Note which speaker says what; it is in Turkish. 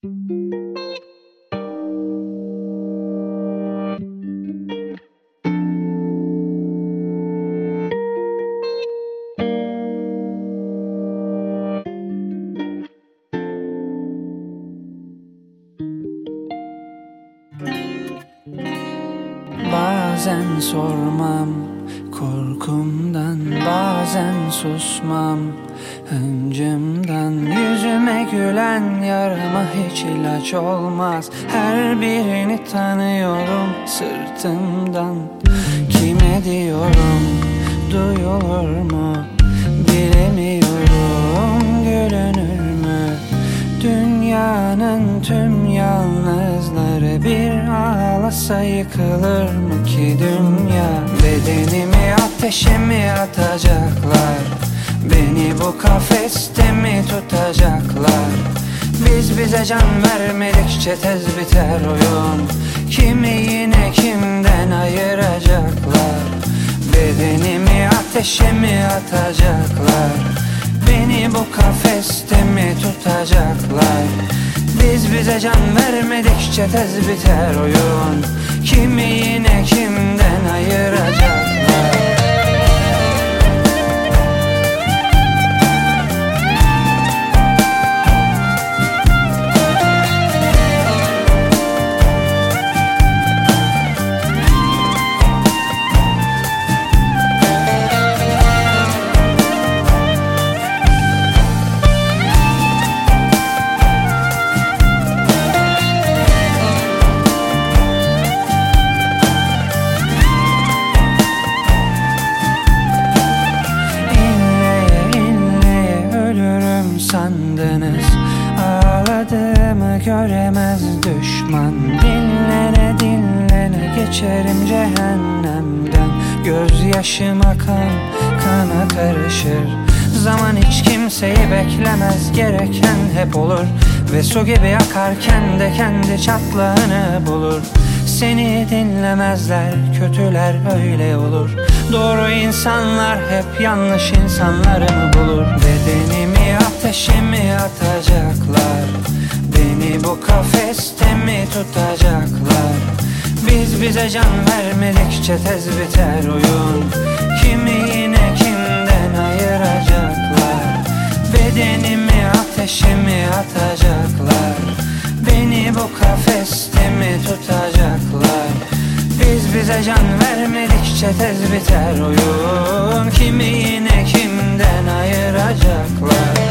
Speaker 1: Bazen sormam korkumdan, bazen susmam hıncımdan. Yüzüme gülen yarama hiç ilaç olmaz. Her birini tanıyorum sırtımdan. Kime diyorum, duyulur mu bilemiyorum. Görünür mü dünyanın tüm yalnızları? Bir ağlasa yıkılır mı ki dünya? Bedenimi ateşe mi atacaklar? Beni bu kafeste mi tutacaklar? Biz bize can vermedikçe tez biter oyun. Kimi yine kimden ayıracaklar? Bedenimi ateşe mi atacaklar? Beni bu kafeste mi tutacaklar? Biz bize can vermedikçe tez biter oyun. Kimi yine kimden ayıracaklar? Sandınız ağladığımı göremez düşman. Dinlene dinlene geçerim cehennemden. Gözyaşım akan kana karışır. Zaman hiç kimseyi beklemez, gereken hep olur. Ve su gibi akarken de kendi çatlağını bulur. Seni dinlemezler, kötüler öyle olur. Doğru insanlar hep yanlış insanları mı bulur? Bedenimi ateşe mi atacaklar? Beni bu kafeste mi tutacaklar? Biz bize can vermedikçe tez biter oyun. Kimi yine kimden ayıracaklar? Bedenimi ateşe mi atacaklar? Beni bu kafeste mi tutacaklar? Biz bize can vermedikçe tez biter oyun. Kimi yine kimden ayıracaklar?